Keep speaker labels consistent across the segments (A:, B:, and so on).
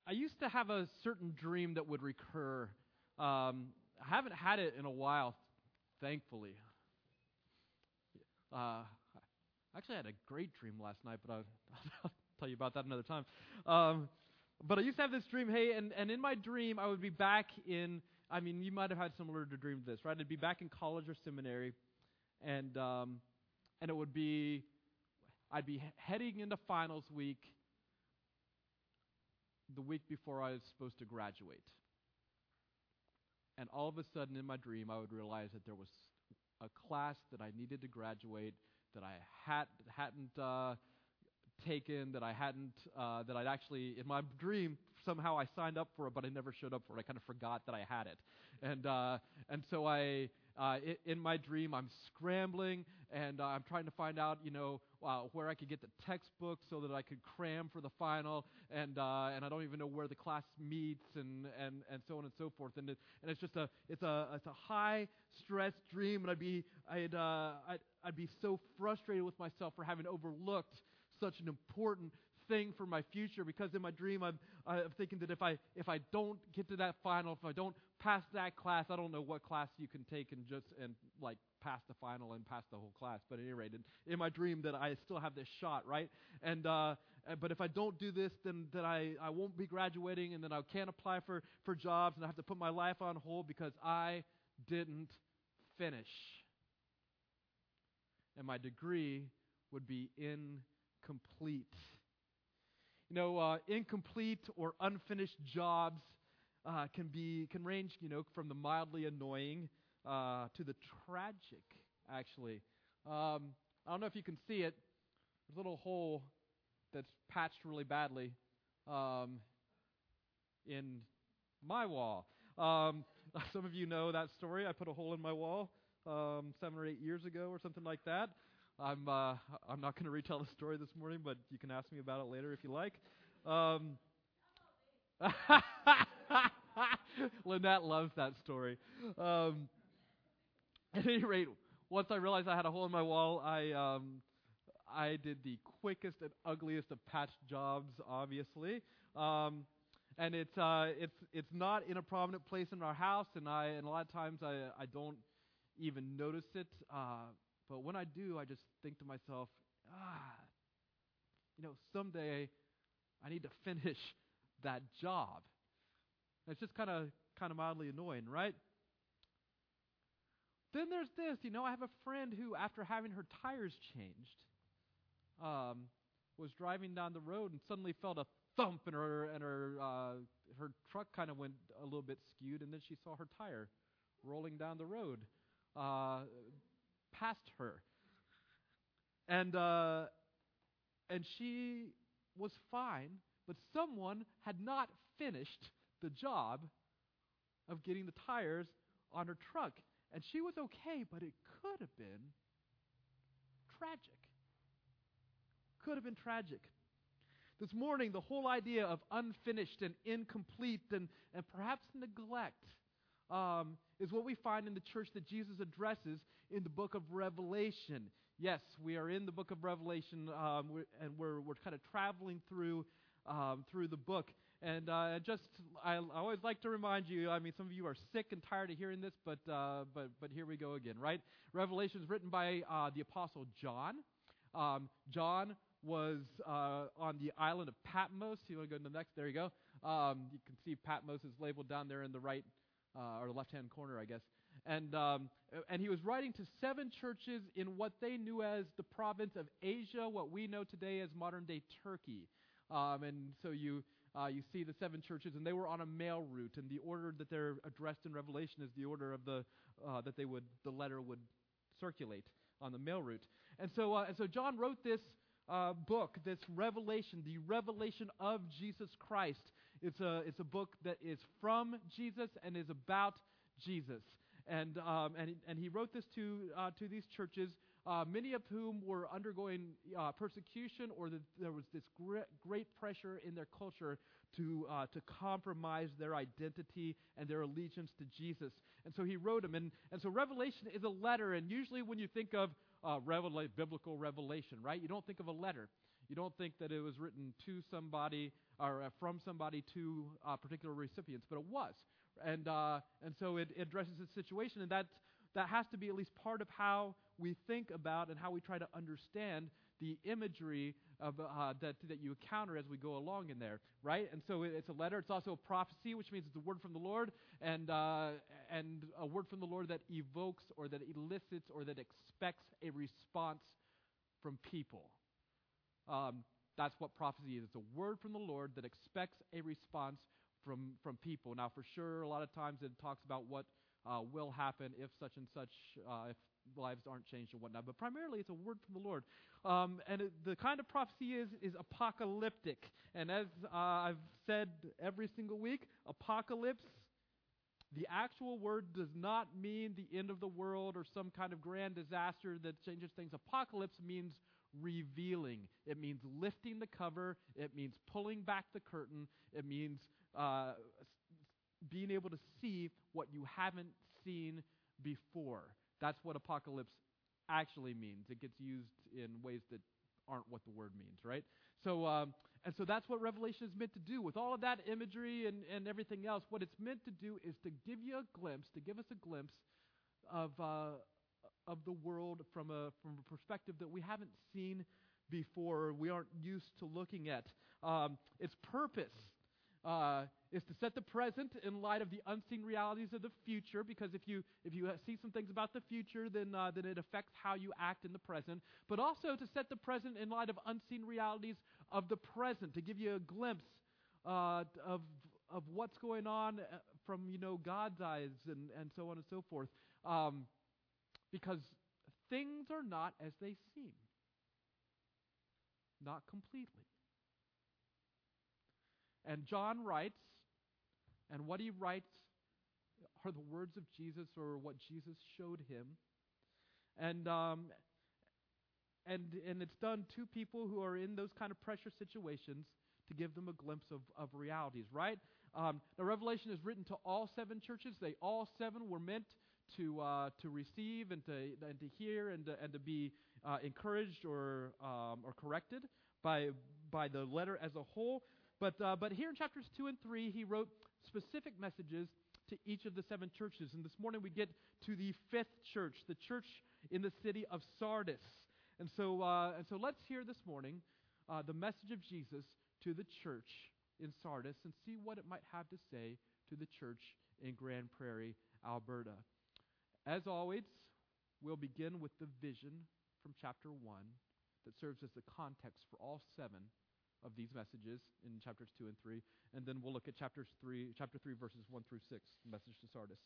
A: I used to have a certain dream that would recur. I haven't had it in a while, thankfully. I actually had a great dream last night, but I'll tell you about that another time. But I used to have this dream, and in my dream, I would be back in, you might have had similar to dream to this, right? I'd be back in college or seminary, and it would be, I'd be heading into finals week, the week before I was supposed to graduate. And all of a sudden in my dream, I would realize that there was a class that I needed to graduate that I hadn't taken, that I'd actually, in my dream, somehow I signed up for it, but I never showed up for it. I kind of forgot that I had it. And so in my dream, I'm scrambling, and I'm trying to find out, where I could get the textbook so that I could cram for the final, and I don't even know where the class meets, and so on and so forth. And it's just it's a high stress dream, and I'd be so frustrated with myself for having overlooked such an important thing for my future, because in my dream I'm thinking that if I don't get to that final, if I don't pass that class, I don't know what class you can take and pass the final and pass the whole class. But at any rate, in my dream that I still have this shot, right? And but if I don't do this, then I won't be graduating, and then I can't apply for jobs, and I have to put my life on hold because I didn't finish. And my degree would be incomplete. Incomplete or unfinished jobs can range, from the mildly annoying to the tragic, actually. I don't know if you can see it. There's a little hole that's patched really badly in my wall. Some of you know that story. I put a hole in my wall 7 or 8 years ago or something like that. I'm not going to retell the story this morning, but you can ask me about it later if you like. Lynette loves that story. At any rate, once I realized I had a hole in my wall, I did the quickest and ugliest of patched jobs, obviously. And it's not in a prominent place in our house, and a lot of times I don't even notice it. But when I do, I just think to myself, someday I need to finish that job. And it's just kind of mildly annoying, right? Then there's this, I have a friend who, after having her tires changed, was driving down the road and suddenly felt a thump, and her truck kind of went a little bit skewed, and then she saw her tire rolling down the road past her, and she was fine, but someone had not finished the job of getting the tires on her truck, and she was okay, but it could have been tragic. Could have been tragic. This morning, the whole idea of unfinished and incomplete and perhaps neglect is what we find in the church that Jesus addresses in the book of Revelation. Yes, we are in the book of Revelation, and we're kind of traveling through the book. And I always like to remind you. Some of you are sick and tired of hearing this, but here we go again, right? Revelation is written by the Apostle John. John was on the island of Patmos. You want to go to the next? There you go. You can see Patmos is labeled down there in the right or left-hand corner, I guess. And he was writing to 7 churches in what they knew as the province of Asia, what we know today as modern-day Turkey. And so you see the 7 churches, and they were on a mail route, and the order that they're addressed in Revelation is the order of the letter would circulate on the mail route. And so John wrote this book, this Revelation, the revelation of Jesus Christ. It's a book that is from Jesus and is about Jesus. And he wrote this to these churches, many of whom were undergoing persecution, or there was this great pressure in their culture to compromise their identity and their allegiance to Jesus. And so he wrote them. And so Revelation is a letter, and usually when you think of biblical revelation, right? You don't think of a letter. You don't think that it was written to somebody or from somebody to particular recipients, but it was. And so it addresses the situation, and that has to be at least part of how we think about and how we try to understand the imagery of that you encounter as we go along in there, right? And so it's a letter. It's also a prophecy, which means it's a word from the Lord, and a word from the Lord that evokes or that elicits or that expects a response from people. That's what prophecy is. It's a word from the Lord that expects a response from people. Now, for sure, a lot of times it talks about what will happen if such and such, if lives aren't changed or whatnot. But primarily, it's a word from the Lord. The kind of prophecy is apocalyptic. And as I've said every single week, apocalypse, the actual word does not mean the end of the world or some kind of grand disaster that changes things. Apocalypse means revealing. It means lifting the cover. It means pulling back the curtain. It means being able to see what you haven't seen before. That's what apocalypse actually means. It gets used in ways that aren't what the word means, right? So that's what Revelation is meant to do. With all of that imagery and everything else, what it's meant to do is to give you a glimpse, to give us a glimpse of the world from a perspective that we haven't seen before, we aren't used to looking at. Its purpose is to set the present in light of the unseen realities of the future, because if you see some things about the future, then it affects how you act in the present. But also to set the present in light of unseen realities of the present, to give you a glimpse of what's going on from God's eyes and so on and so forth, because things are not as they seem, not completely. And John writes, and what he writes are the words of Jesus or what Jesus showed him. And it's done to people who are in those kind of pressure situations to give them a glimpse of realities, right? Now, Revelation is written to all 7 churches. They all 7 were meant to receive and to hear and to be encouraged or corrected by the letter as a whole. But here in chapters 2 and 3, he wrote specific messages to each of the 7 churches. And this morning we get to the 5th church, the church in the city of Sardis. And so let's hear this morning the message of Jesus to the church in Sardis and see what it might have to say to the church in Grand Prairie, Alberta. As always, we'll begin with the vision from chapter 1 that serves as the context for all 7 of these messages in chapters 2 and 3, and then we'll look at chapter 3 verses 1 through 6, the message to Sardis.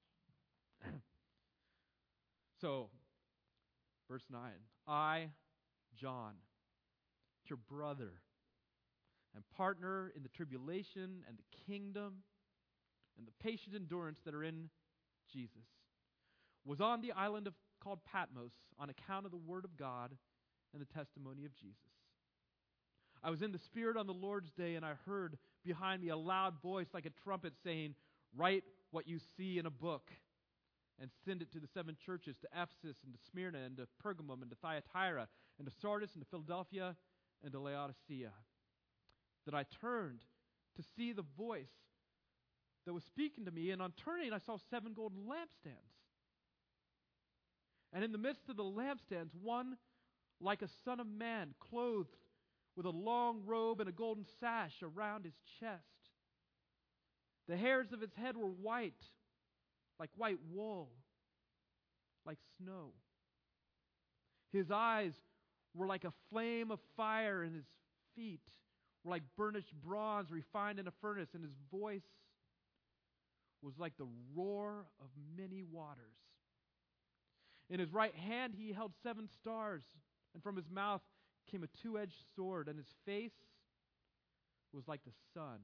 A: So, verse 9, I, John, your brother and partner in the tribulation and the kingdom and the patient endurance that are in Jesus, was on the island called Patmos on account of the word of God and the testimony of Jesus. I was in the Spirit on the Lord's day, and I heard behind me a loud voice like a trumpet saying, write what you see in a book and send it to the 7 churches, to Ephesus and to Smyrna and to Pergamum and to Thyatira and to Sardis and to Philadelphia and to Laodicea. Then I turned to see the voice that was speaking to me, and on turning I saw 7 golden lampstands. And in the midst of the lampstands, one like a son of man, clothed with a long robe and a golden sash around his chest. The hairs of his head were white, like white wool, like snow. His eyes were like a flame of fire, and his feet were like burnished bronze refined in a furnace, and his voice was like the roar of many waters. In his right hand he held 7 stars, and from his mouth came a 2-edged sword, and his face was like the sun,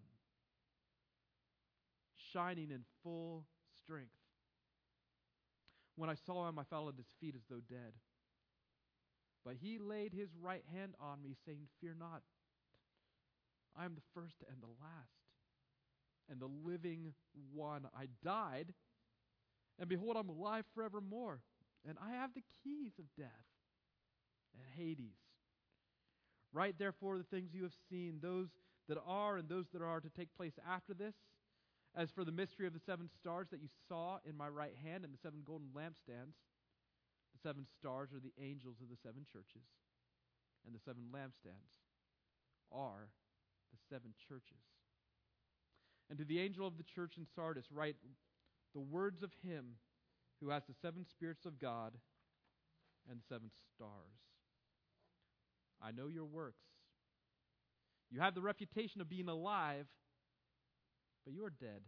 A: shining in full strength. When I saw him, I fell at his feet as though dead. But he laid his right hand on me, saying, fear not. I am the first and the last, and the living one. I died, and behold, I'm alive forevermore, and I have the keys of death and Hades. Write therefore the things you have seen, those that are and those that are to take place after this. As for the mystery of the 7 stars that you saw in my right hand and the 7 golden lampstands, the 7 stars are the angels of the 7 churches, and the 7 lampstands are the 7 churches. And to the angel of the church in Sardis write the words of him who has the 7 spirits of God and 7 stars. I know your works. You have the reputation of being alive, but you are dead.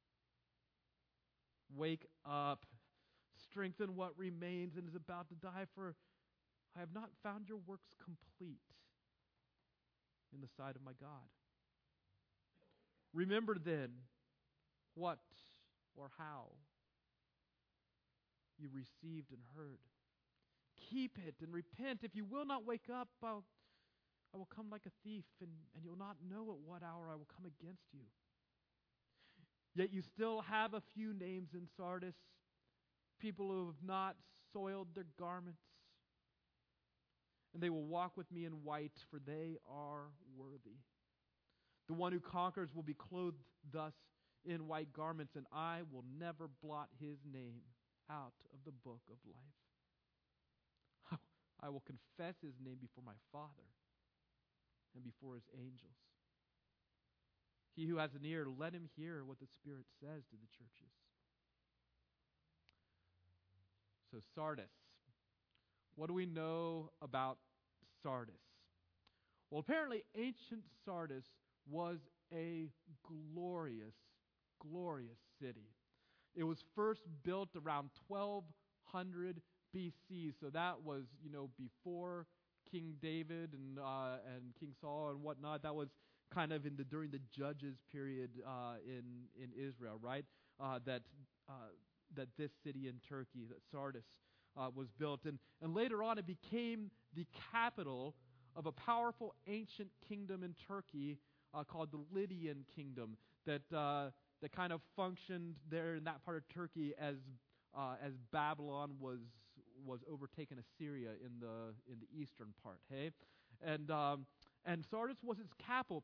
A: Wake up, strengthen what remains and is about to die, for I have not found your works complete in the sight of my God. Remember then what or how you received and heard. Keep it and repent. If you will not wake up, I will come like a thief, and you'll not know at what hour I will come against you. Yet you still have a few names in Sardis, people who have not soiled their garments, and they will walk with me in white, for they are worthy. The one who conquers will be clothed thus in white garments, and I will never blot his name out of the book of life. I will confess his name before my Father and before his angels. He who has an ear, let him hear what the Spirit says to the churches. So Sardis. What do we know about Sardis? Well, apparently ancient Sardis was a glorious, glorious city. It was first built around 1200 BC, so that was, before King David and King Saul and whatnot. That was kind of during the Judges period in Israel, right? That this city in Turkey, that Sardis, was built, and later on it became the capital of a powerful ancient kingdom in Turkey called the Lydian Kingdom that kind of functioned there in that part of Turkey as Babylon was overtaken Assyria in the eastern part. Hey, and Sardis was its capital.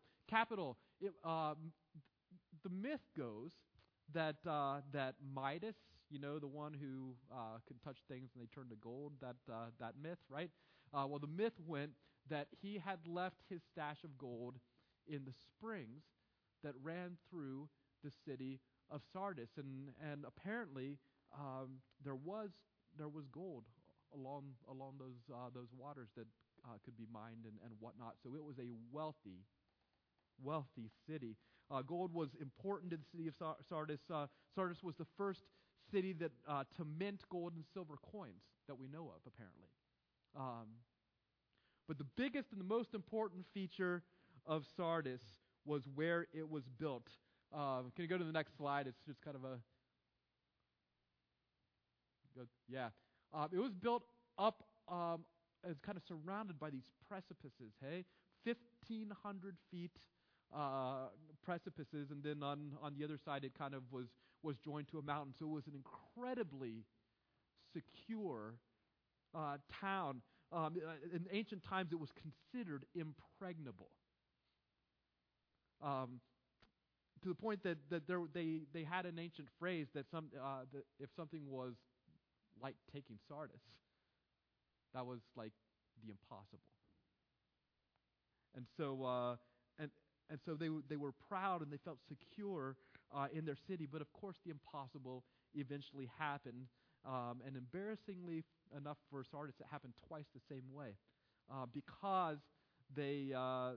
A: The myth goes that Midas, the one who could touch things and they turned to gold, that myth, right? Well, the myth went that he had left his stash of gold in the springs that ran through the city of Sardis, and apparently there was gold along those waters that could be mined and whatnot. So it was a wealthy city. Gold was important to the city of Sardis. Sardis was the first city that to mint gold and silver coins that we know of, apparently. But the biggest and the most important feature of Sardis was where it was built. Can you go to the next slide? It's just kind of a... Yeah. It was built up as kind of surrounded by these precipices, hey? 1,500 feet precipices, and then on the other side it kind of was joined to a mountain. So it was an incredibly secure town. In ancient times it was considered impregnable. To the point that they had an ancient phrase that if something was like taking Sardis, that was like the impossible. And so so they were proud and they felt secure in their city. But of course, the impossible eventually happened, and embarrassingly enough for Sardis, it happened twice the same way, because they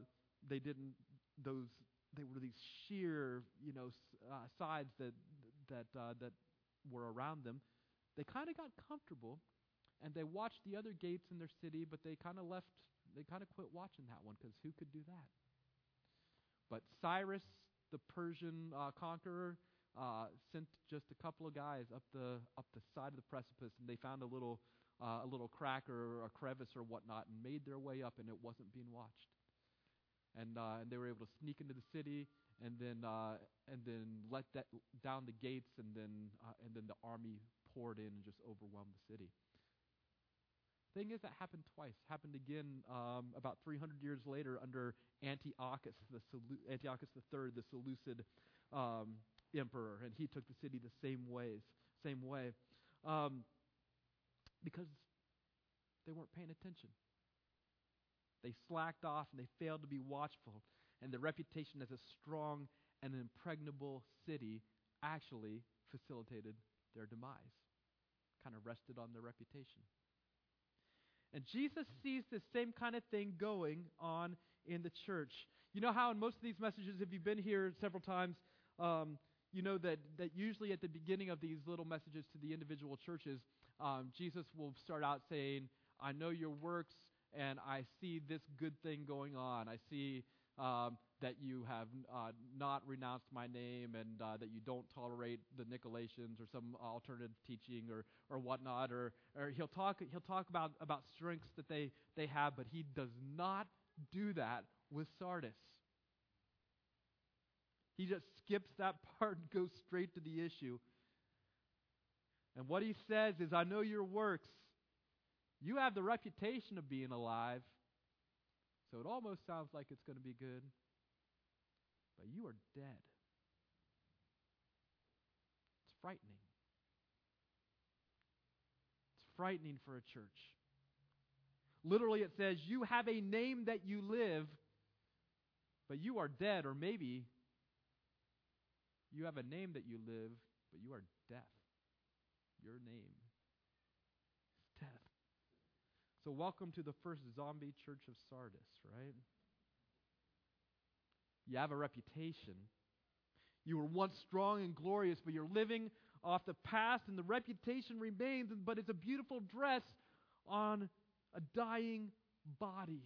A: were these sheer sides that were around them. They kind of got comfortable, and they watched the other gates in their city, but they kind of quit watching that one, because who could do that? But Cyrus, the Persian conqueror, sent just a couple of guys up the side of the precipice, and they found a little crack or a crevice or whatnot, and made their way up, and it wasn't being watched. And they were able to sneak into the city, and then let down the gates, and then the army poured in and just overwhelmed the city. Thing is, that happened twice. Happened again about 300 years later under Antiochus III, the Seleucid emperor, and he took the city the same way, because they weren't paying attention. They slacked off and they failed to be watchful, and their reputation as a strong and impregnable city actually facilitated their demise. Kind of rested on their reputation. And Jesus sees this same kind of thing going on in the church. You know how in most of these messages, if you've been here several times, you know that usually at the beginning of these little messages to the individual churches, Jesus will start out saying, I know your works, and I see this good thing going on. I see that you have not renounced my name, and that you don't tolerate the Nicolaitans or some alternative teaching or whatnot. Or he'll talk about strengths that they have, but he does not do that with Sardis. He just skips that part and goes straight to the issue. And what he says is, I know your works. You have the reputation of being alive, so it almost sounds like it's going to be good, but you are dead. It's frightening. It's frightening for a church. Literally it says, you have a name that you live, but you are dead. Or maybe you have a name that you live, but you are death. Your name is death. So welcome to the first zombie church of Sardis, right? You have a reputation. You were once strong and glorious, but you're living off the past, and the reputation remains, but it's a beautiful dress on a dying body.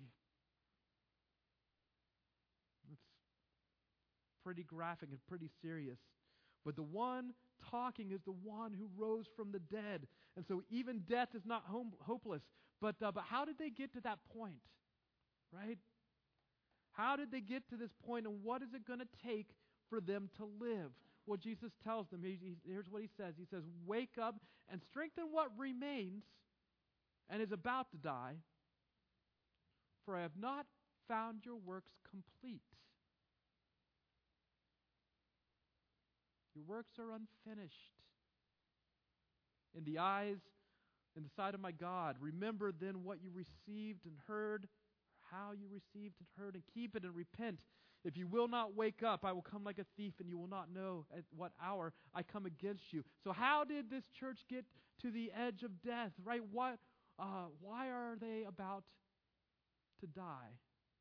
A: It's pretty graphic and pretty serious. But the one talking is the one who rose from the dead. And so even death is not hopeless. But how did they get to that point? Right? How did they get to this point, and what is it going to take for them to live? Well, Jesus tells them, here's what he says. He says, wake up and strengthen what remains and is about to die, for I have not found your works complete. Your works are unfinished. In the eyes, in the sight of my God, remember then what you received and heard, how you received and heard, and keep it and repent. If you will not wake up, I will come like a thief, and you will not know at what hour I come against you. So how did this church get to the edge of death, right? Why are they about to die?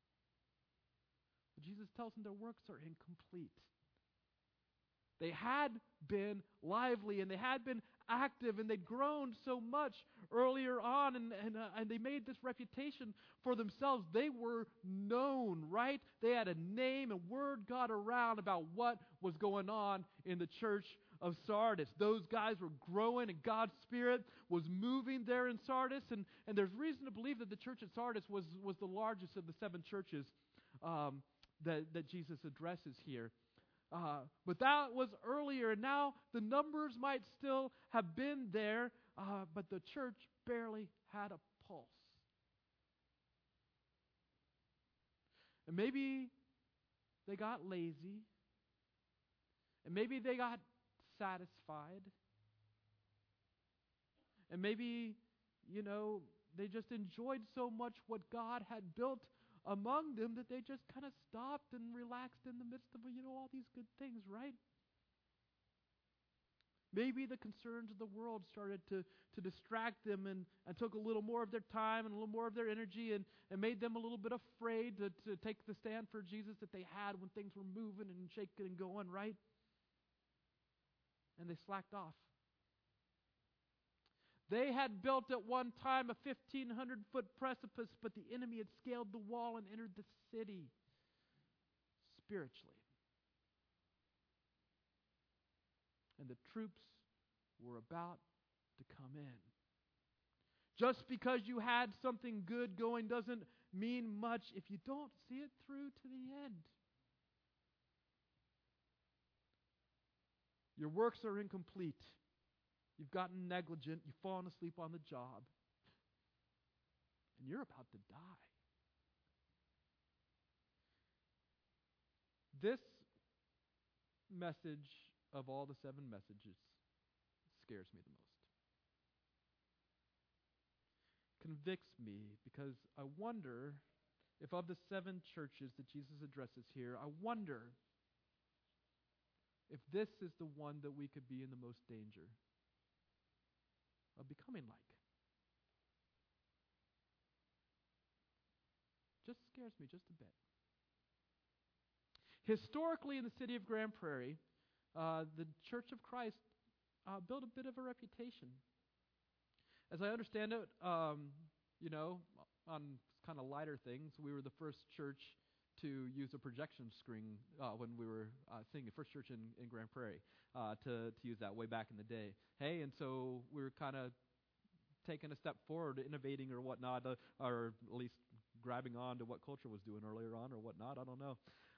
A: Well, Jesus tells them their works are incomplete. They had been lively, and they had been active, and they'd grown so much earlier on, and they made this reputation for themselves. They were known, right? They had a name, and word got around about what was going on in the church of Sardis. Those guys were growing, and God's Spirit was moving there in Sardis, and there's reason to believe that the church at Sardis was the largest of the 7 churches that Jesus addresses here. But that was earlier, and now the numbers might still have been there, but the church barely had a pulse. And maybe they got lazy, and maybe they got satisfied, and maybe, they just enjoyed so much what God had built among them that they just kind of stopped and relaxed in the midst of, all these good things, right? Maybe the concerns of the world started to distract them and took a little more of their time and a little more of their energy and made them a little bit afraid to take the stand for Jesus that they had when things were moving and shaking and going, right? And they slacked off. They had built at one time a 1,500-foot precipice, but the enemy had scaled the wall and entered the city spiritually. And the troops were about to come in. Just because you had something good going doesn't mean much if you don't see it through to the end. Your works are incomplete. You've gotten negligent. You've fallen asleep on the job. and you're about to die. This message of all the 7 messages scares me the most. Convicts me because I wonder if of the 7 churches that Jesus addresses here, I wonder if this is the one that we could be in the most danger of becoming like. Just scares me just a bit. Historically, in the city of Grand Prairie, the Church of Christ built a bit of a reputation. As I understand it, on kind of lighter things, we were the first church to use a projection screen when we were singing, first church in Grand Prairie, to use that way back in the day. Hey, and so we were kind of taking a step forward, innovating or whatnot, or at least grabbing on to what culture was doing earlier on or whatnot. I don't know.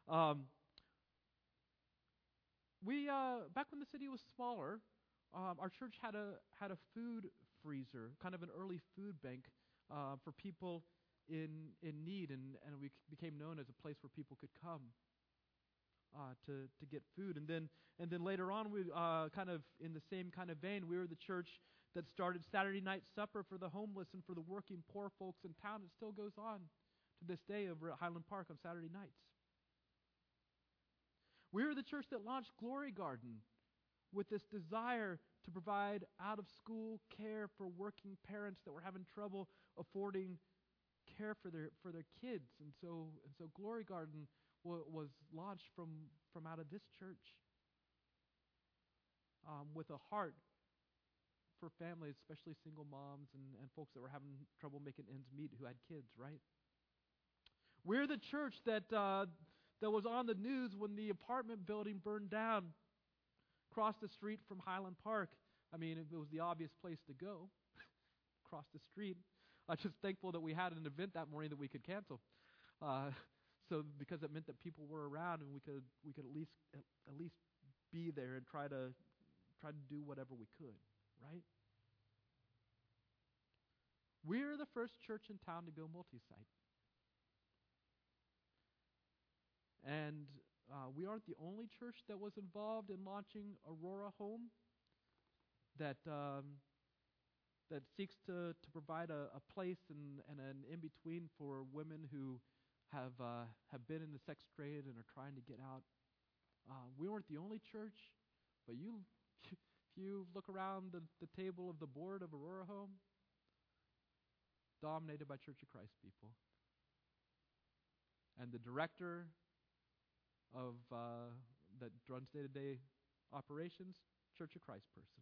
A: We back when the city was smaller, our church had a food freezer, kind of an early food bank for people in need, and we became known as a place where people could come to get food. And then later on, we kind of in the same kind of vein, we were the church that started Saturday night supper for the homeless and for the working poor folks in town. It still goes on to this day over at Highland Park on Saturday nights. We were the church that launched Glory Garden with this desire to provide out-of-school care for working parents that were having trouble affording care for their kids. And so Glory Garden was launched from out of this church with a heart for families, especially single moms and folks that were having trouble making ends meet who had kids, right? We're the church that was on the news when the apartment building burned down across the street from Highland Park. I mean, it was the obvious place to go, across the street. I'm just thankful that we had an event that morning that we could cancel. So because it meant that people were around and we could at least be there and try to do whatever we could, right? We're the first church in town to go multi-site. And we aren't the only church that was involved in launching Aurora Home that seeks to provide a place and an in-between for women who have been in the sex trade and are trying to get out. We weren't the only church, but if you look around the table of the board of Aurora Home, dominated by Church of Christ people. And the director of that runs day-to-day operations, Church of Christ person.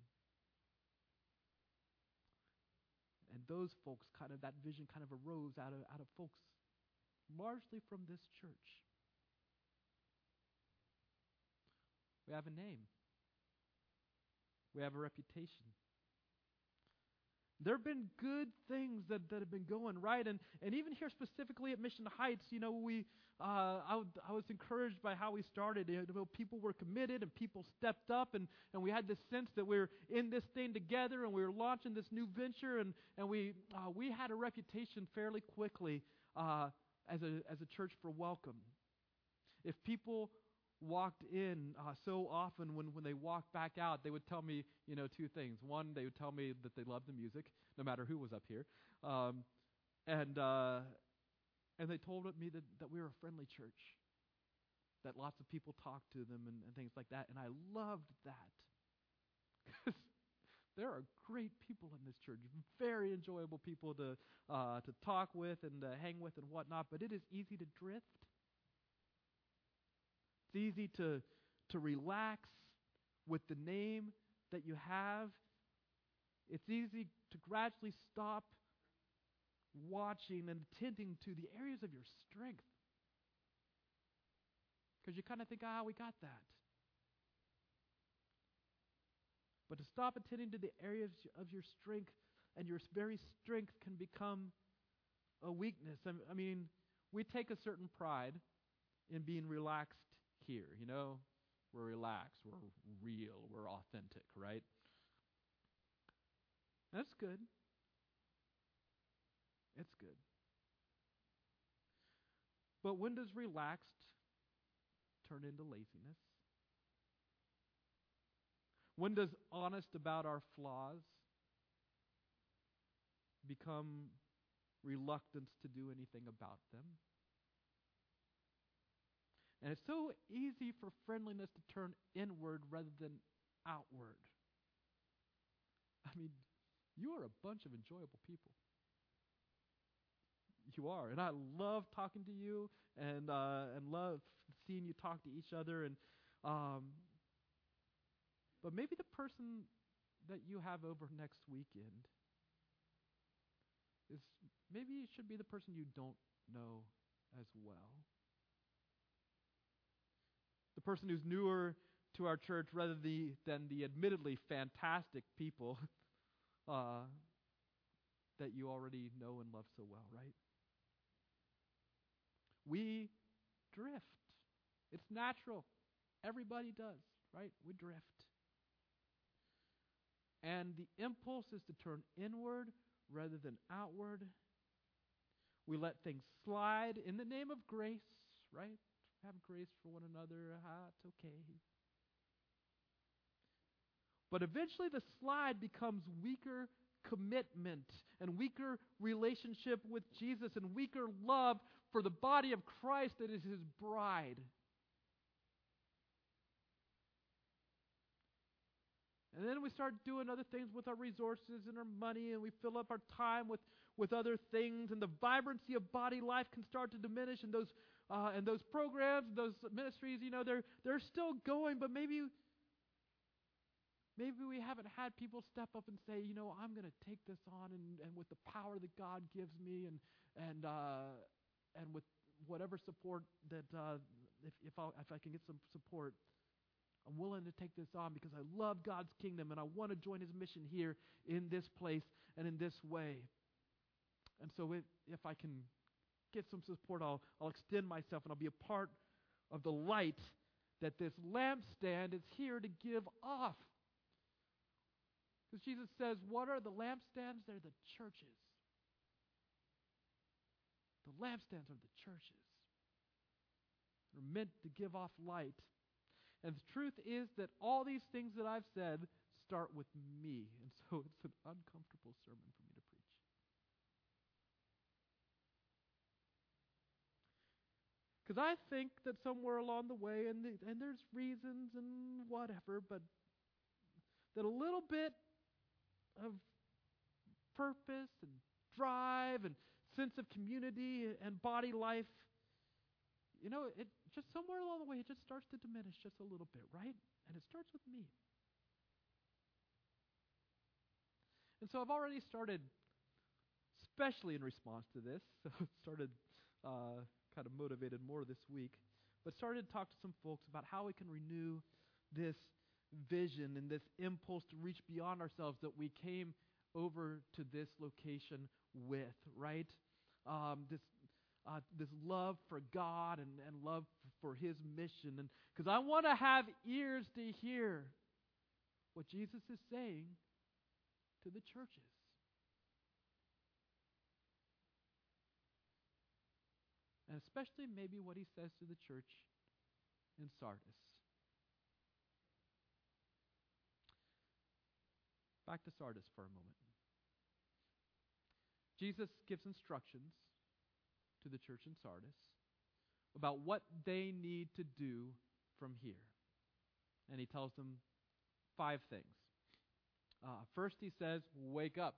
A: And those folks that vision kind of arose out of folks largely from this church. We have a name. We have a reputation. There have been good things that have been going, right? And even here specifically at Mission Heights, I was encouraged by how we started. People were committed and people stepped up, and we had this sense that we were in this thing together and we were launching this new venture, and we had a reputation fairly quickly as a church for welcome. If people walked in so often, when they walked back out, they would tell me, 2 things. One, they would tell me that they loved the music, no matter who was up here, and they told me that we were a friendly church, that lots of people talked to them and things like that, and I loved that because there are great people in this church, very enjoyable people to talk with and to hang with and whatnot. But it is easy to drift. It's easy to relax with the name that you have. It's easy to gradually stop watching and attending to the areas of your strength. Because you kind of think, we got that. But to stop attending to the areas of your strength, and your very strength can become a weakness. I mean, we take a certain pride in being relaxed here. We're relaxed, we're real, we're authentic, right? That's good. It's good. But when does relaxed turn into laziness? When does honest about our flaws become reluctance to do anything about them? And it's so easy for friendliness to turn inward rather than outward. I mean, you are a bunch of enjoyable people. You are, and I love talking to you, and love seeing you talk to each other. And but maybe the person that you have over next weekend is maybe it should be the person you don't know as well. The person who's newer to our church rather than the admittedly fantastic people that you already know and love so well, right? We drift. It's natural. Everybody does, right? We drift. And the impulse is to turn inward rather than outward. We let things slide in the name of grace, right? Have grace for one another. It's okay. But eventually the slide becomes weaker commitment and weaker relationship with Jesus and weaker love for the body of Christ that is His bride. And then we start doing other things with our resources and our money, and we fill up our time with other things, and the vibrancy of body life can start to diminish, and those programs, those ministries, they're still going, but maybe we haven't had people step up and say, I'm going to take this on, and with the power that God gives me, and with whatever support that if I can get some support, I'm willing to take this on because I love God's kingdom and I want to join His mission here in this place and in this way. And so if I can get some support, I'll extend myself and I'll be a part of the light that this lampstand is here to give off. Because Jesus says, what are the lampstands? They're the churches. The lampstands are the churches. They're meant to give off light. And the truth is that all these things that I've said start with me. And so it's an uncomfortable sermon for me to preach. Because I think that somewhere along the way, and there's reasons and whatever, but that a little bit of purpose and drive and sense of community and body life, it just somewhere along the way, it just starts to diminish just a little bit, right? And it starts with me. And so I've already started, especially in response to this, started kind of motivated more this week, but started to talk to some folks about how we can renew this vision and this impulse to reach beyond ourselves that we came over to this location with, right? This love for God and love for His mission. And because I want to have ears to hear what Jesus is saying to the churches. And especially maybe what He says to the church in Sardis. Back to Sardis for a moment. Jesus gives instructions to the church in Sardis about what they need to do from here. And He tells them 5 things. First, He says, wake up.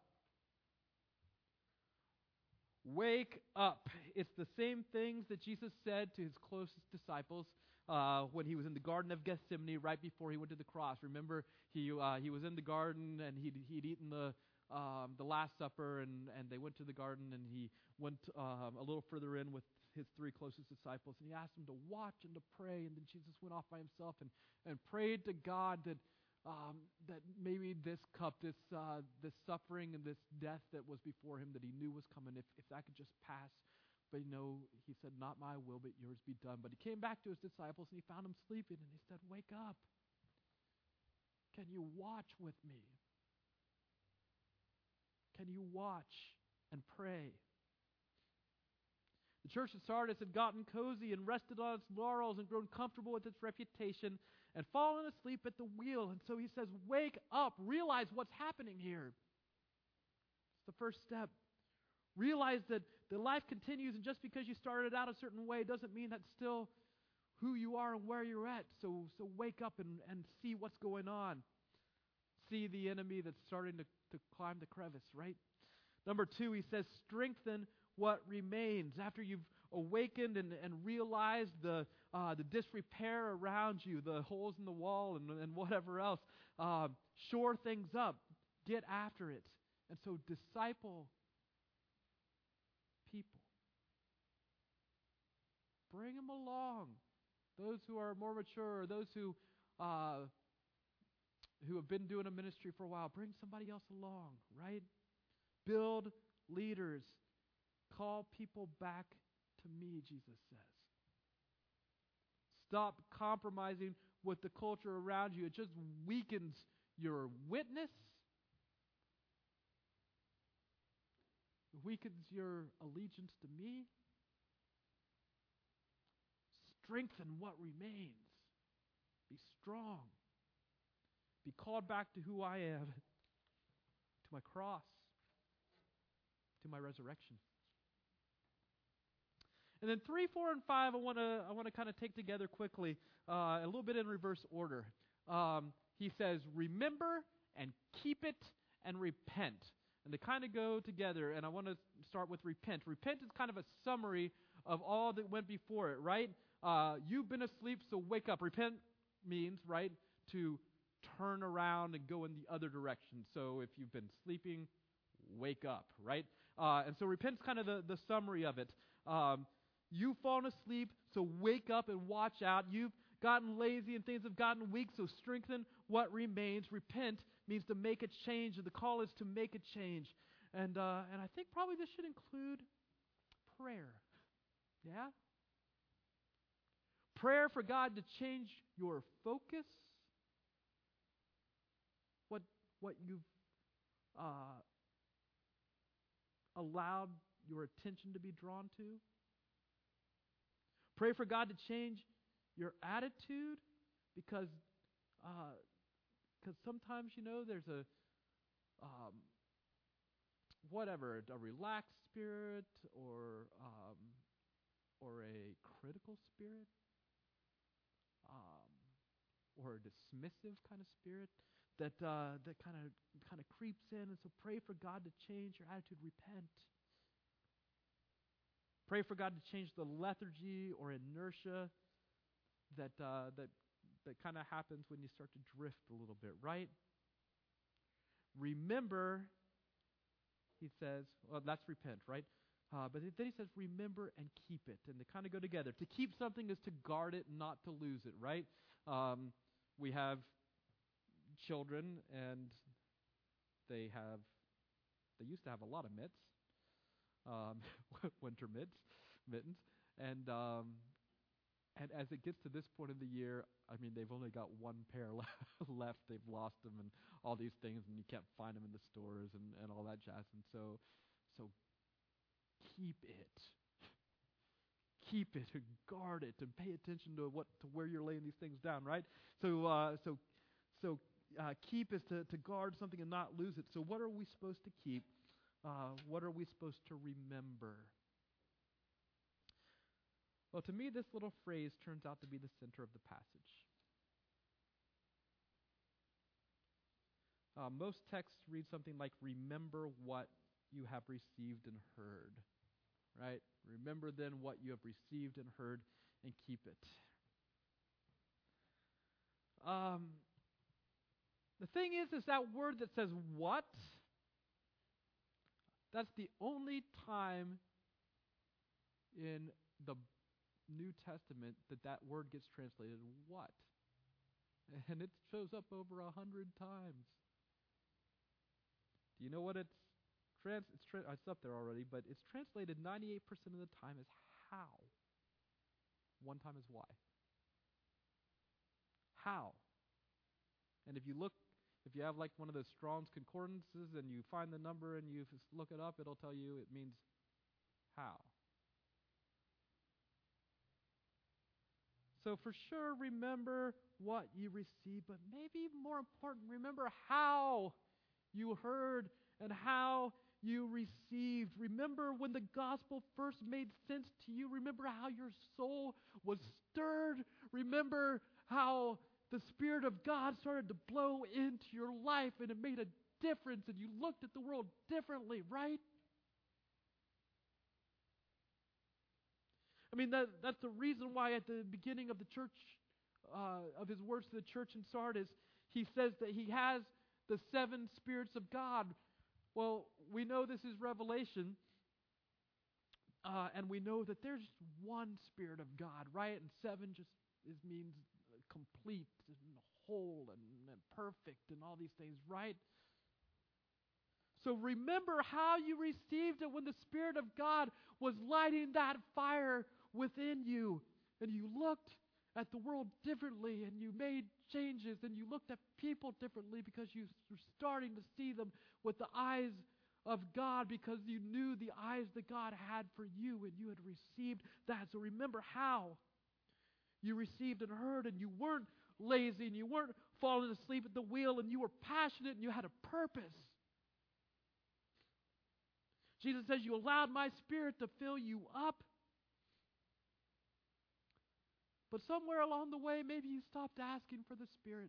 A: Wake up. It's the same things that Jesus said to His closest disciples when He was in the Garden of Gethsemane right before He went to the cross. Remember, He was in the garden and he'd eaten the Last Supper, and they went to the garden, and He went a little further in with His 3 closest disciples, and He asked them to watch and to pray, and then Jesus went off by Himself and prayed to God that maybe this cup, this suffering and this death that was before Him that He knew was coming, if that could just pass. But He said, not my will, but yours be done. But He came back to His disciples and He found them sleeping, and He said, wake up. Can you watch with me? Can you watch and pray? The church at Sardis had gotten cozy and rested on its laurels and grown comfortable with its reputation and fallen asleep at the wheel. And so he says, wake up, realize what's happening here. It's the first step. Realize that life continues, and just because you started out a certain way doesn't mean that's still who you are and where you're at. So wake up and see what's going on. See the enemy that's starting to climb the crevice, right? Number 2, he says, strengthen what remains. After you've awakened and realized the disrepair around you, the holes in the wall and whatever else, shore things up. Get after it. And so disciple people. Bring them along. Those who are more mature, those who have been doing a ministry for a while, bring somebody else along, right? Build leaders. Call people back to me, Jesus says. Stop compromising with the culture around you. It just weakens your witness. It weakens your allegiance to me. Strengthen what remains. Be strong. Be called back to who I am, to my cross, to my resurrection. And then 3, 4, and 5, I want to kind of take together quickly, a little bit in reverse order. He says, remember and keep it and repent. And they kind of go together, and I want to start with repent. Repent is kind of a summary of all that went before it, right? You've been asleep, so wake up. Repent means, right, to turn around and go in the other direction. So if you've been sleeping, wake up, right? And so repent is kind of the summary of it. You've fallen asleep, so wake up and watch out. You've gotten lazy and things have gotten weak, so strengthen what remains. Repent means to make a change, and the call is to make a change. And I think probably this should include prayer. Yeah? Prayer for God to change your focus, what you've allowed your attention to be drawn to. Pray for God to change your attitude, because sometimes, there's a relaxed spirit or a critical spirit, or a dismissive kind of spirit that kind of creeps in. And so pray for God to change your attitude. Repent. Pray for God to change the lethargy or inertia that kind of happens when you start to drift a little bit, right? Remember, he says, well, that's repent, right? But then he says, remember and keep it. And they kind of go together. To keep something is to guard it, not to lose it, right? We have children, and they used to have a lot of mitts. Winter mittens, and as it gets to this point of the year, I mean, they've only got one pair left. They've lost them and all these things, and you can't find them in the stores and all that jazz. And so keep it and guard it and pay attention to where you're laying these things down, right? So keep is to guard something and not lose it. So what are we supposed to keep? What are we supposed to remember? Well, to me, this little phrase turns out to be the center of the passage. Most texts read something like, remember what you have received and heard. Right? Remember then what you have received and heard, and keep it. The thing is that word that says what, that's the only time in the New Testament that word gets translated what. And it shows up over 100 times. Do you know what it's up there already, but it's translated 98% of the time as how. One time is why. How. And if you have like one of those Strong's Concordances and you find the number and you look it up, it'll tell you it means how. So for sure, remember what you received, but maybe more important, remember how you heard and how you received. Remember when the gospel first made sense to you. Remember how your soul was stirred. Remember how the Spirit of God started to blow into your life and it made a difference and you looked at the world differently, right? I mean, that's the reason why at the beginning of the church, of his words to the church in Sardis, he says that he has the 7 spirits of God. Well, we know this is Revelation, and we know that there's one Spirit of God, right? And 7 just means complete and whole and perfect and all these things, right? So remember how you received it when the Spirit of God was lighting that fire within you. And you looked at the world differently and you made changes and you looked at people differently because you were starting to see them with the eyes of God because you knew the eyes that God had for you and you had received that. So remember how you received and heard, and you weren't lazy and you weren't falling asleep at the wheel, and you were passionate and you had a purpose. Jesus says, you allowed my Spirit to fill you up. But somewhere along the way, maybe you stopped asking for the Spirit.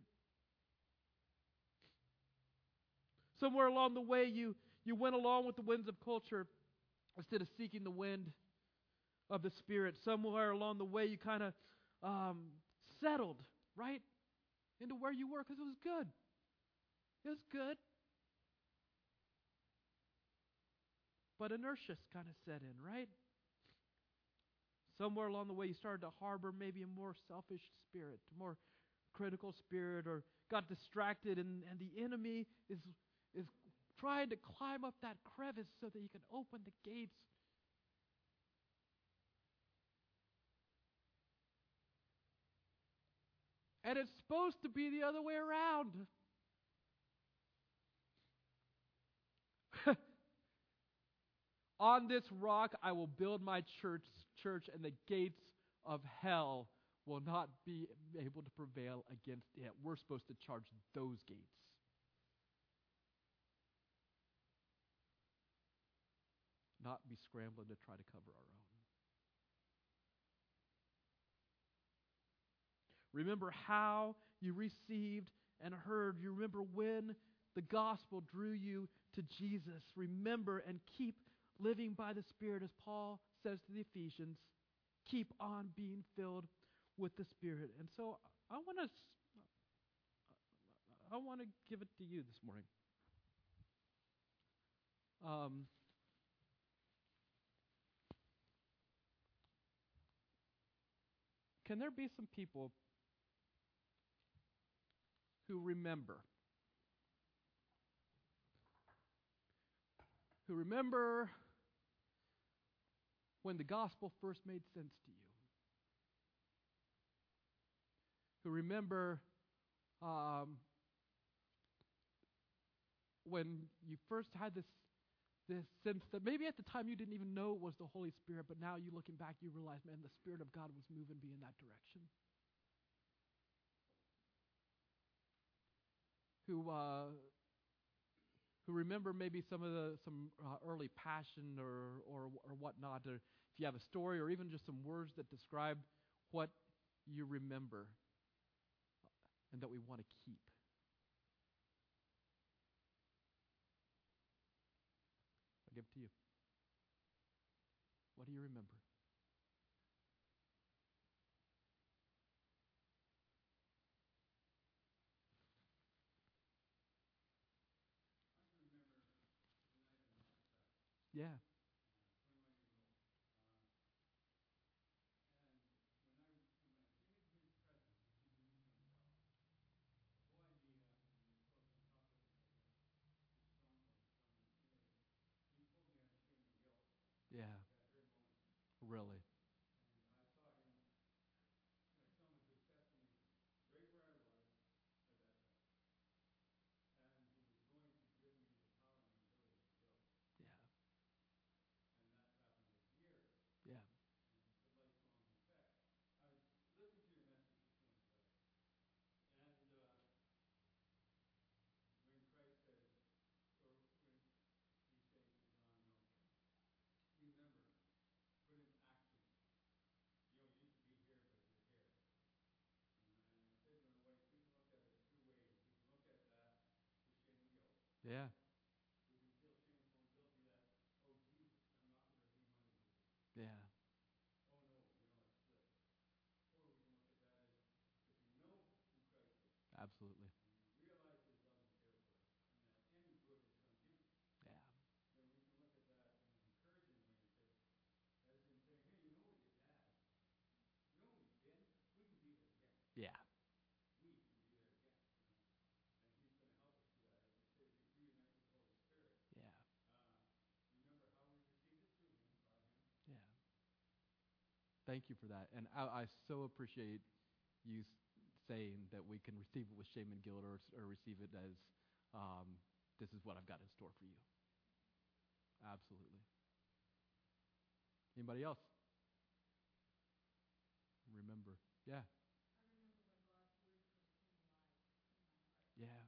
A: Somewhere along the way, you went along with the winds of culture instead of seeking the wind of the Spirit. Somewhere along the way, you kind of settled, right, into where you were because it was good. It was good. But inertia kind of set in, right? Somewhere along the way, you started to harbor maybe a more selfish spirit, a more critical spirit, or got distracted, and the enemy is trying to climb up that crevice so that he can open the gates. And it's supposed to be the other way around. On this rock I will build my church, and the gates of hell will not be able to prevail against it. We're supposed to charge those gates. Not be scrambling to try to cover our own. Remember how you received and heard. You remember when the gospel drew you to Jesus. Remember and keep living by the Spirit, as Paul says to the Ephesians. Keep on being filled with the Spirit. And so I want to give it to you this morning. Can there be some people who remember? Who remember when the gospel first made sense to you? Who remember when you first had this sense that maybe at the time you didn't even know it was the Holy Spirit, but now you looking back, you realize, man, the Spirit of God was moving me in that direction. Who remember maybe some early passion or whatnot, or if you have a story or even just some words that describe what you remember and that we want to keep. I'll give it to you. What do you remember? Yeah. Yeah. Really. Yeah. Yeah. Yeah. Yeah. Absolutely. Yeah. Yeah. Yeah. Yeah. Thank you for that. And I so appreciate you saying that we can receive it with shame and guilt, or receive it as um, this is what I've got in store for you. Absolutely. Anybody else? Remember. Yeah. Yeah.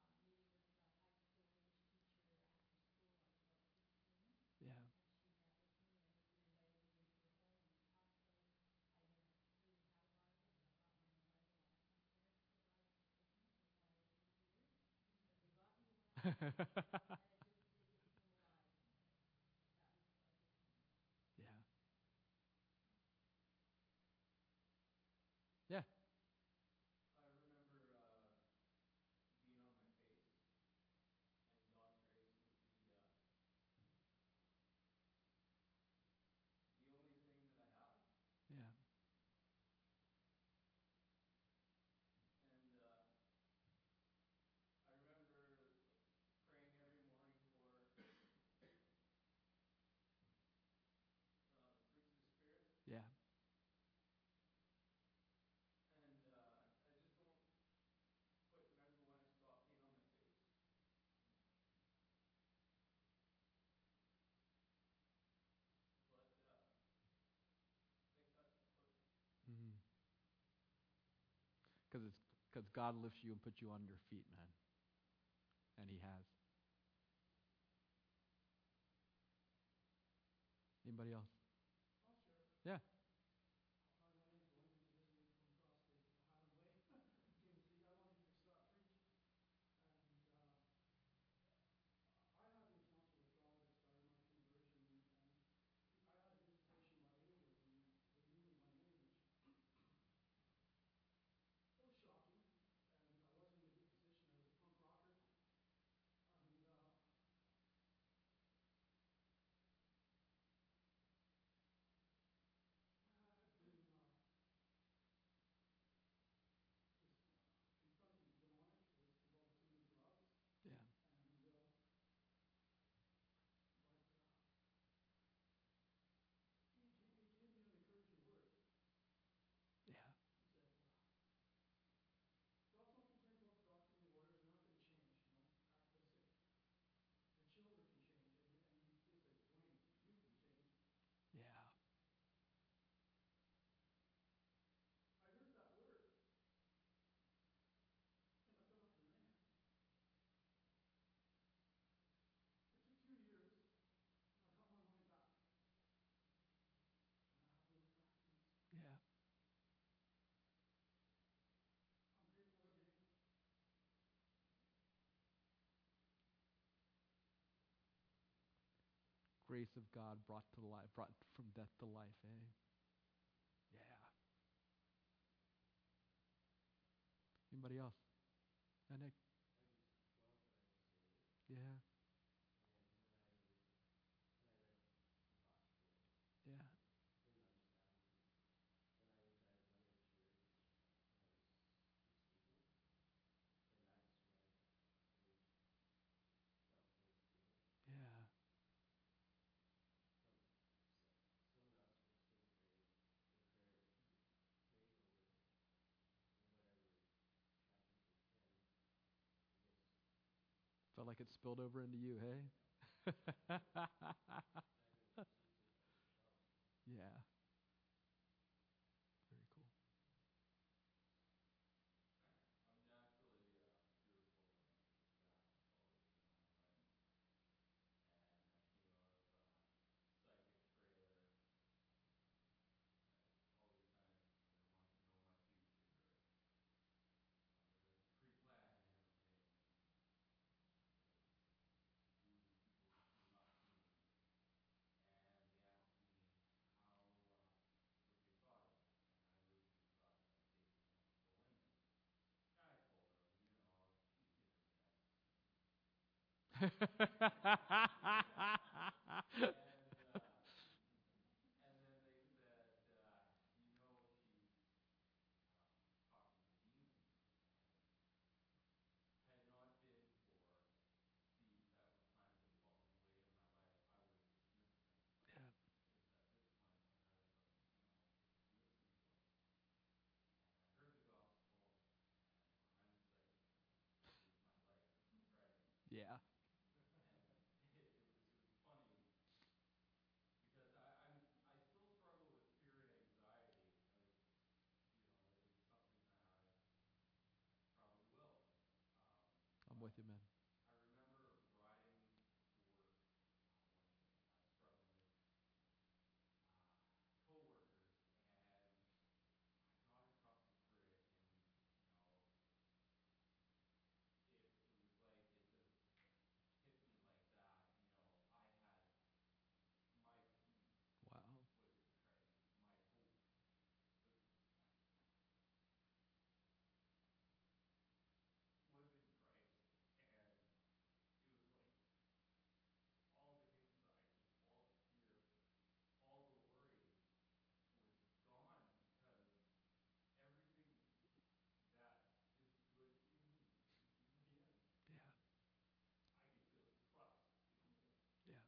A: Yeah. Yeah. Yeah. Yeah. Yeah. Because it's because God lifts you and puts you on your feet, man, and He has. Anybody else? Yeah. Yeah. Yeah. Yeah. Yeah. Grace of God brought to life, brought from death to life, eh? Yeah. Anybody else? Yeah, Nick? Yeah. Yeah. Yeah. Felt like it spilled over into you, hey? Yeah. Very cool. Yeah. I'm with you, man. Wow. Yeah. Yeah.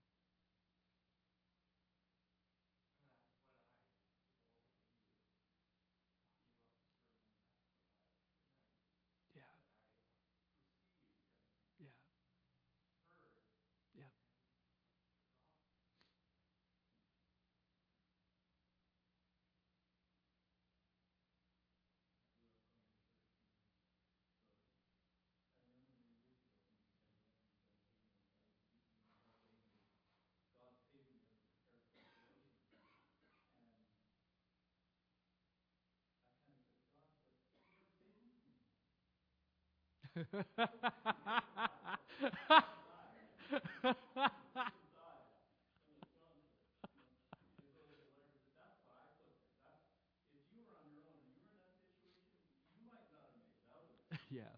A: Yeah. Yeah. Yeah. Yeah.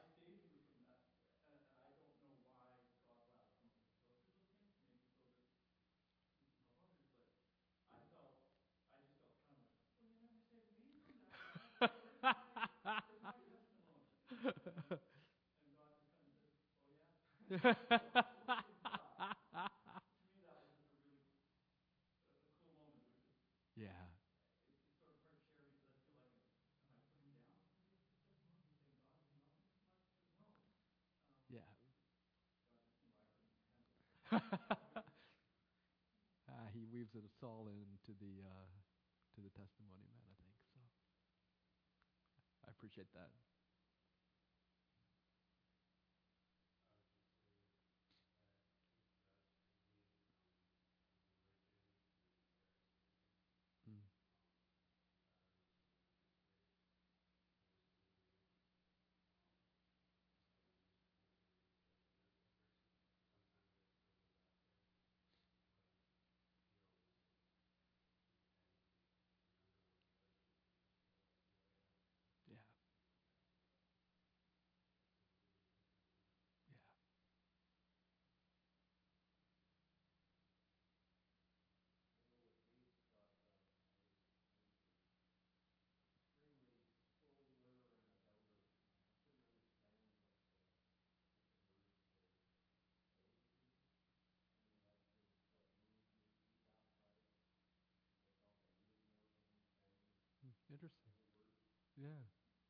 A: Yeah. Yeah. He weaves it all into the testimony, man. I think so. I appreciate that. Mm. Yeah. Yeah. Interesting. Yeah.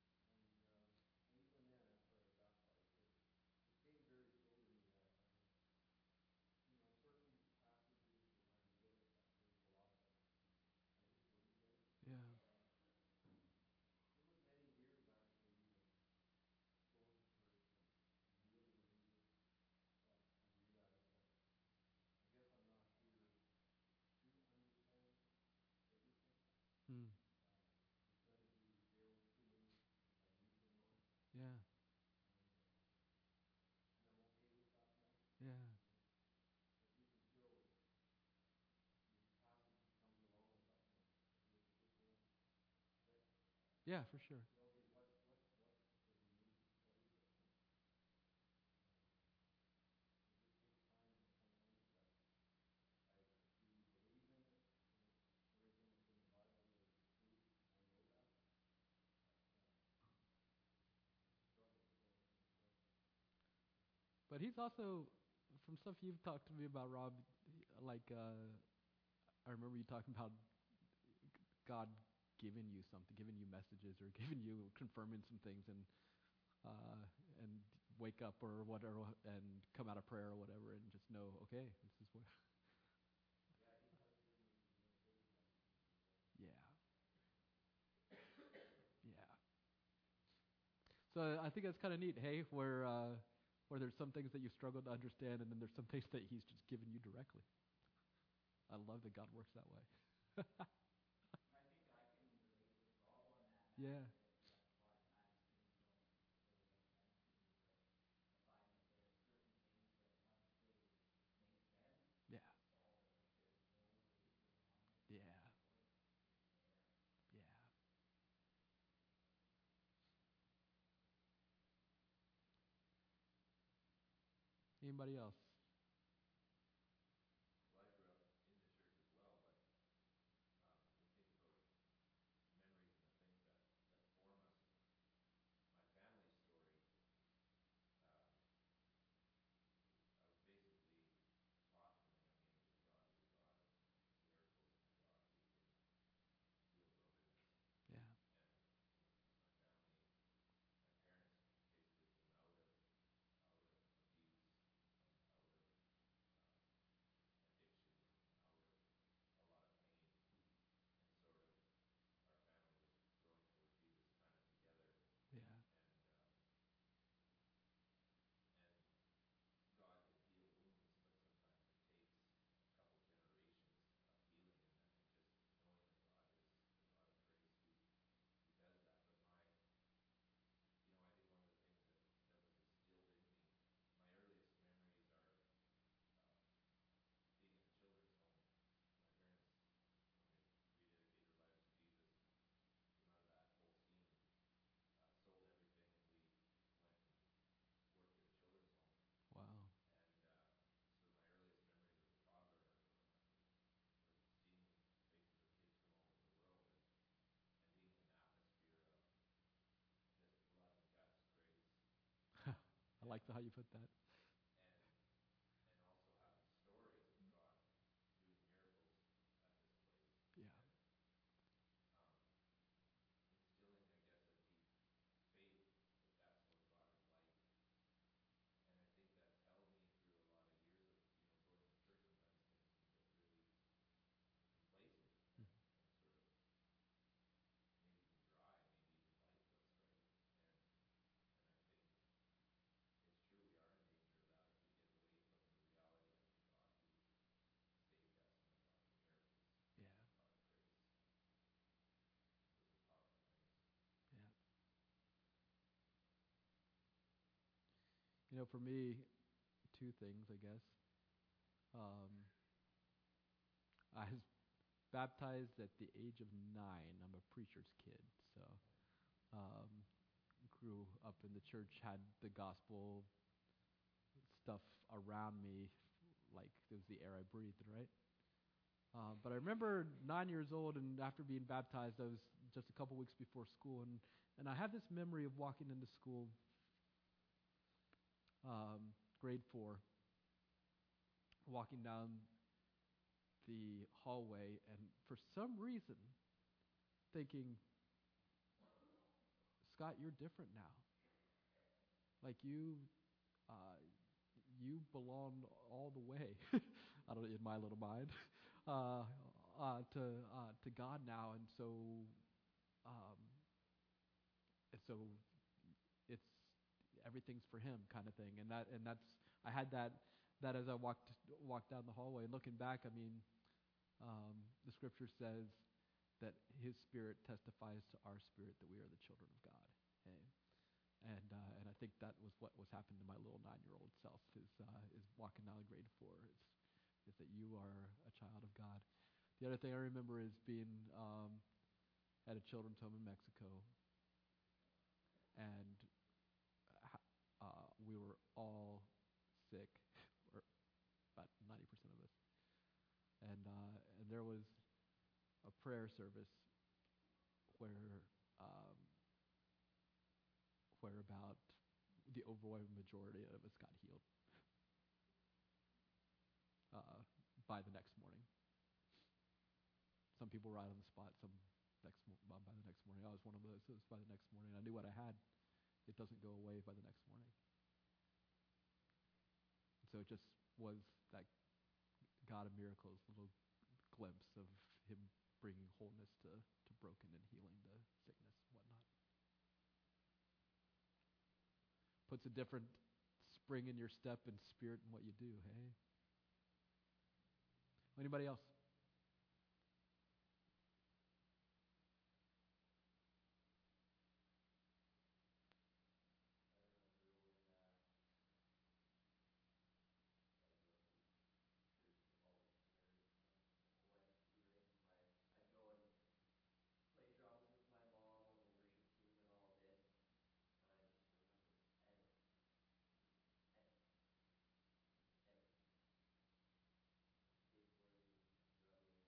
A: Yeah. Mm. Yeah. Yeah. Yeah, for sure. But he's also, from stuff you've talked to me about, Rob, like I remember you talking about God giving you something, giving you messages, or giving you confirming some things, and wake up or whatever, and come out of prayer or whatever, and just know, okay, this is what. Yeah, yeah. So I think that's kind of neat. Hey, where there's some things that you struggle to understand, and then there's some things that He's just given you directly. I love that God works that way.
B: I think I can relate with Rob on that.
A: Yeah.
B: That a lot of times things don't really make sense to me, but I find that there are certain things that once they make sense,
A: Yeah.
B: it's all like there's no wavering on it.
A: Yeah.
B: It's there.
A: Yeah. Anybody else?
C: Well, I grew up in the church as well, but when we think about memories and the things that form us, my family story, uh, I was basically taught from a young age that God is a God of miracles and a God who can heal brokenness.
A: Yeah.
C: And my family, my parents basically came out of abuse and out of addiction, out of a lot of pain, and sort of our family was growing towards Jesus kind of together,
A: Yeah.
C: and God can heal wounds, but sometimes it takes a couple generations of healing and just knowing that God is the God of grace who does that. But I think one of the things that was instilled in me, my earliest memories are uh, being at the children's home. My parents, when they rededicated their lives to Jesus, came out of that whole scene, sold everything, and we went and worked at a children's home.
A: Wow.
C: And so my earliest memories as a toddler were seeing faces of kids from all over the world and being in an atmosphere of just blood and guts, grace,
A: I like how you put that.
C: and and also having stories of God doing miracles at this place,
A: Yeah.
C: and um, instilling, I guess, a deep faith that that's what God is like. And I think that's held me through a lot of years of going to church. Sometimes things can get really complacent and sort of maybe even dry, maybe even lifeless, right? And I think it's true we are in danger of that if we get away from the reality of the God who saved us and the God of miracles,
A: Yeah.
C: the God of grace. Those are powerful things.
A: Yeah. For me, two things, I guess. Um, I was baptized at the age of 9. I'm a preacher's kid, so grew up in the church, had the gospel stuff around me, like it was the air I breathed, right? But I remember 9 years old, and after being baptized, I was just a couple weeks before school, and I have this memory of walking into school, grade 4, walking down the hallway, and for some reason thinking, Scott, you're different now. Like you belong all the way. I don't know, in my little mind, to God now, um, and so it's everything's for Him kind of thing, and that's I had that as I walked down the hallway. Looking back, I mean, the Scripture says that His Spirit testifies to our spirit that we are the children of God. Okay? And I think that was what was happening to my little 9-year-old self is walking down grade 4 is that you are a child of God. The other thing I remember is being at a children's home in Mexico, and we were all sick, or about 90% of us, and there was a prayer service where where about the overwhelming majority of us got healed. by the next morning. Some people right on the spot, some by the next morning. I was one of those. It was by the next morning. I knew what I had. It doesn't go away by the next morning. And so it just was that God of miracles, little glimpse of Him bringing wholeness to broken and healing to sickness and whatnot. Puts a different spring in your step and spirit in what you do, hey? Anybody else?
B: I remember when I'd go and play drums with my mom on the worship team and all this, but I just remember everything. Skateboarding, drumming,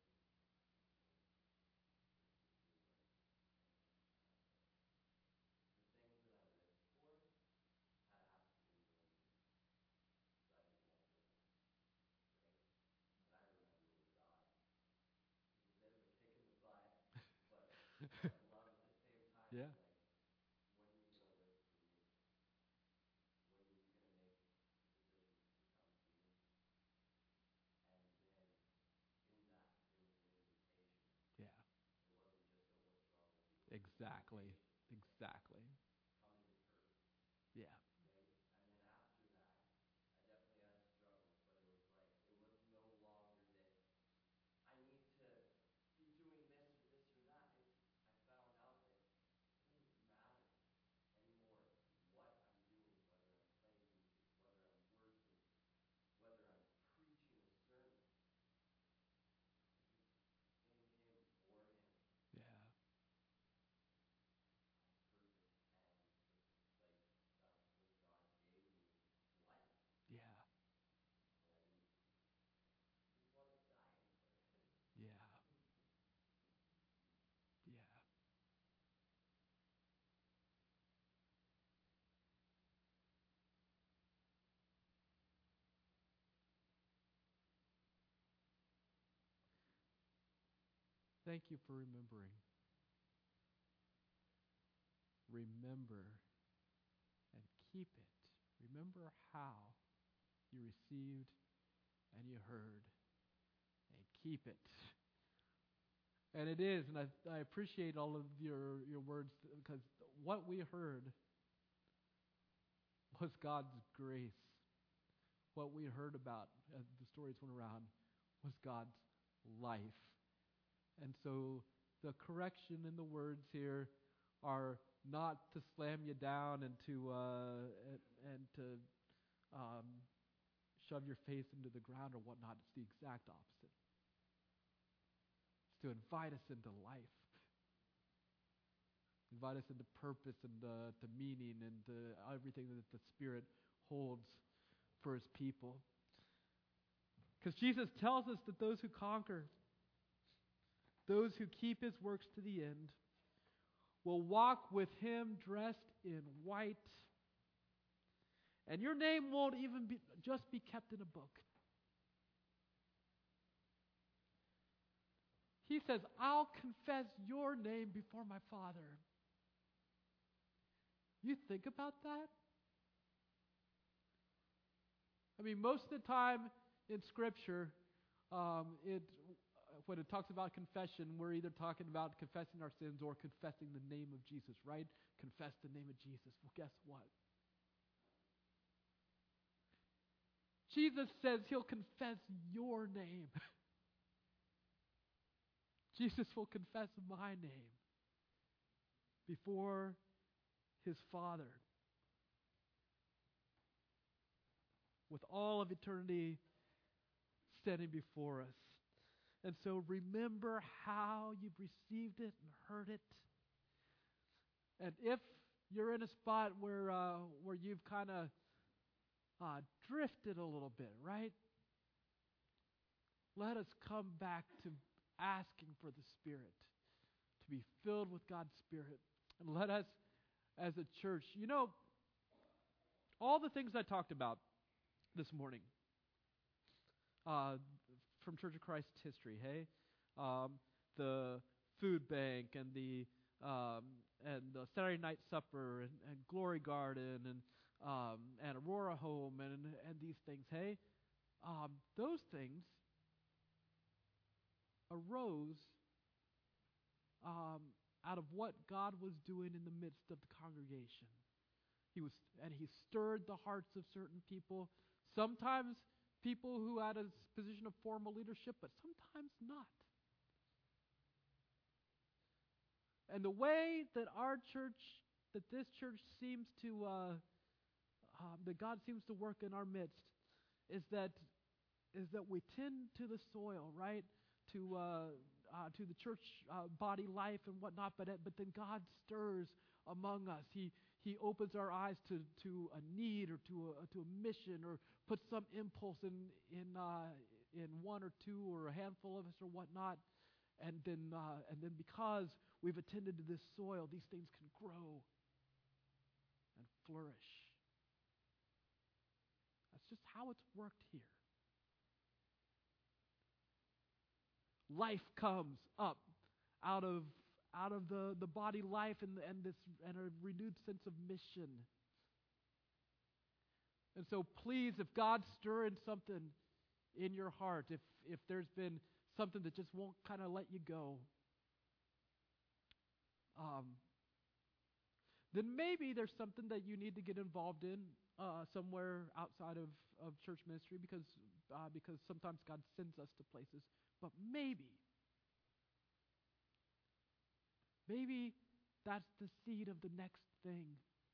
B: the things that I lived for had absolutely no meaning. So I didn't want to live them, right? And I remember with God, it was a bit of a kick in the butt, but love at the same time.
A: Yeah.
B: Like, when are you going to live for me? When are you going to make the decision to come to me? And then in that, there was an invitation.
A: Yeah.
B: It wasn't just a what's wrong with you.
A: Exactly. Exactly.
B: Come and hurt.
A: Yeah.
B: Right? And then after that, I definitely had struggles, but it was like, it was no longer that I need to be doing this or that. I found out that it doesn't matter anymore what I'm doing, whether I'm playing music, whether I'm working, whether I'm preaching a sermon. Anything beforehand,
A: Yeah.
B: that's perfect. And it's like, that's what God gave me life.
A: Yeah.
B: And I didn't want to die anymore.
A: Yeah. Yeah. Thank you for remembering. Remember and keep it. Remember how you received and you heard, and keep it. And it is, and I appreciate all of your words, because what we heard was God's grace. What we heard about as the stories went around was God's life. And so the correction in the words here are not to slam you down and to shove your face into the ground or whatnot. It's the exact opposite. It's to invite us into life. Invite us into purpose and to meaning and to everything that the Spirit holds for His people. Because Jesus tells us that those who conquer, those who keep His works to the end, will walk with Him dressed in white. And your name won't even just be kept in a book. He says, I'll confess your name before my Father. You think about that? I mean, most of the time in Scripture, when it talks about confession, we're either talking about confessing our sins or confessing the name of Jesus, right? Confess the name of Jesus. Well, guess what? Jesus says He'll confess your name. Jesus will confess my name before His Father, with all of eternity standing before us. And so remember how you've received it and heard it. And if you're in a spot where you've kind of drifted a little bit, right? Let us come back to asking for the Spirit, to be filled with God's Spirit. And let us, as a church, all the things I talked about this morning, from Church of Christ history, hey? The food bank and the Saturday night supper and Glory Garden and Aurora Home and these things, hey? Those things arose out of what God was doing in the midst of the congregation. He stirred the hearts of certain people, sometimes people who had a position of formal leadership, but sometimes not. And the way that this church seems to, that God seems to work in our midst, is that we tend to the soil, right? To the church body life and whatnot, but then God stirs among us. He opens our eyes to a need or to a mission, or puts some impulse in one or two or a handful of us or whatnot, and then because we've attended to this soil, these things can grow and flourish. That's just how it's worked here. Life comes up out of the body life and a renewed sense of mission. And so please, if God's stirring something in your heart, if there's been something that just won't kind of let you go, then maybe there's something that you need to get involved in somewhere outside of church ministry, because sometimes God sends us to places. But maybe that's the seed of the next thing.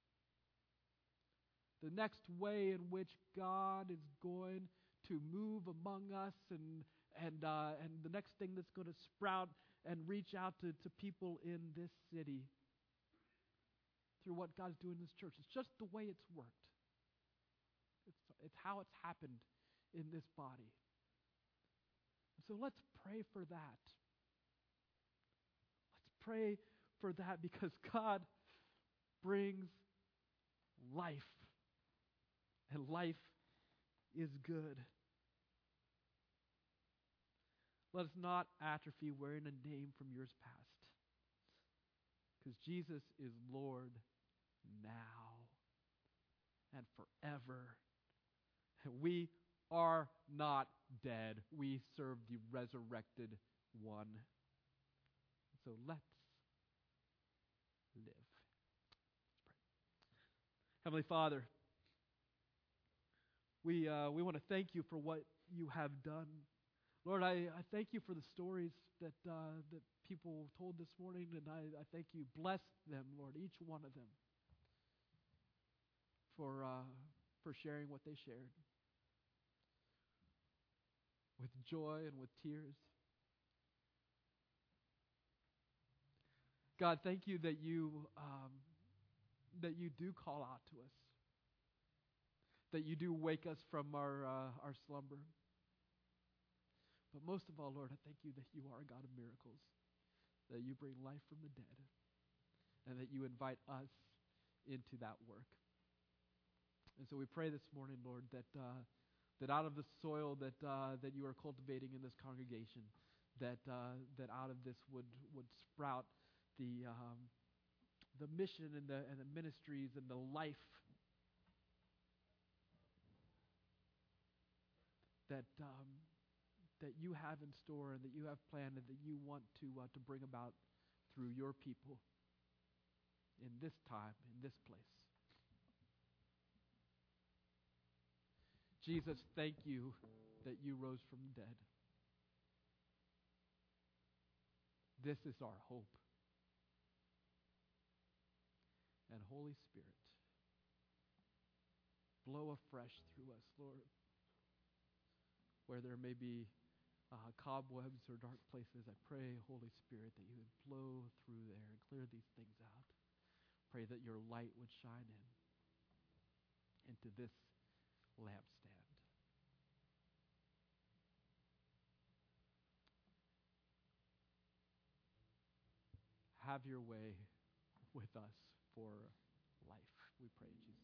A: The next way in which God is going to move among us, and the next thing that's going to sprout and reach out to people in this city through what God's doing in this church. It's just the way it's worked. It's how it's happened in this body. So let's pray for that. Let's pray for that, because God brings life, and life is good. Let us not atrophy wearing a name from years past, because Jesus is Lord now and forever. And we are not dead. We serve the resurrected one. So let's live. Let's pray. Heavenly Father, we want to thank you for what you have done. Lord, I thank you for the stories that people told this morning, and I thank you. Bless them, Lord, each one of them, for sharing what they shared, with joy and with tears. God, thank you that you do call out to us, that you do wake us from our slumber. But most of all, Lord, I thank you that you are a God of miracles, that you bring life from the dead, and that you invite us into that work. And so we pray this morning, Lord, that out of the soil that you are cultivating in this congregation, that out of this would sprout the mission and the ministries and the life that you have in store and that you have planned and that you want to bring about through your people in this time, in this place. Jesus, thank you that you rose from the dead. This is our hope. And Holy Spirit, blow afresh through us, Lord, where there may be cobwebs or dark places. I pray, Holy Spirit, that you would blow through there and clear these things out. Pray that your light would shine into this lampstand. Have your way with us for life. We pray in Jesus' name.